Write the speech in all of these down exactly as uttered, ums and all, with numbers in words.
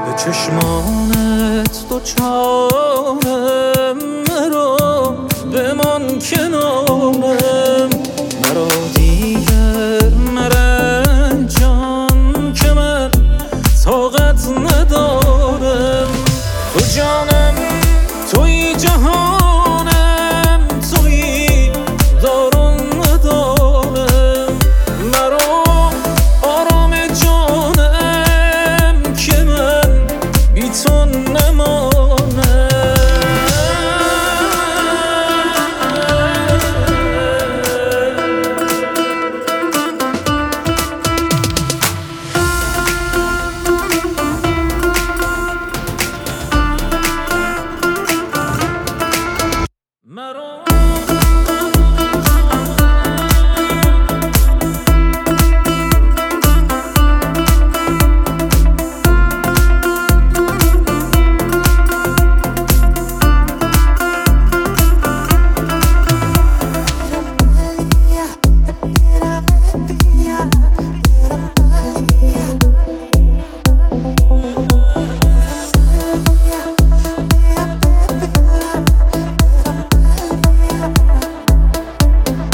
به چشمانت دوچارم، مرا بمان کنارم، مرا دیگر مرنجان که من طاقت ندارم. تو جانم توی جهانم، توی دارم ندارم، مرا آرام جانم که من بی تو نمانم.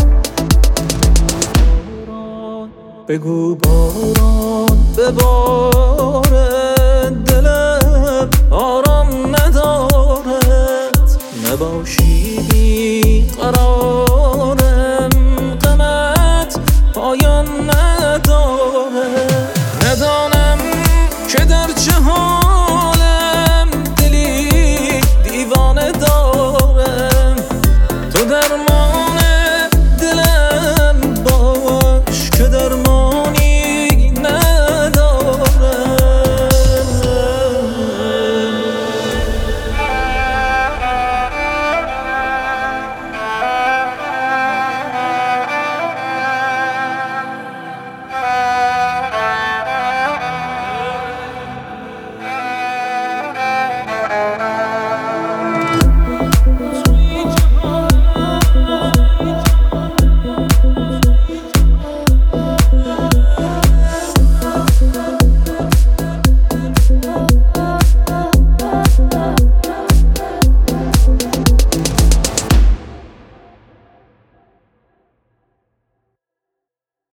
بگو باران ببار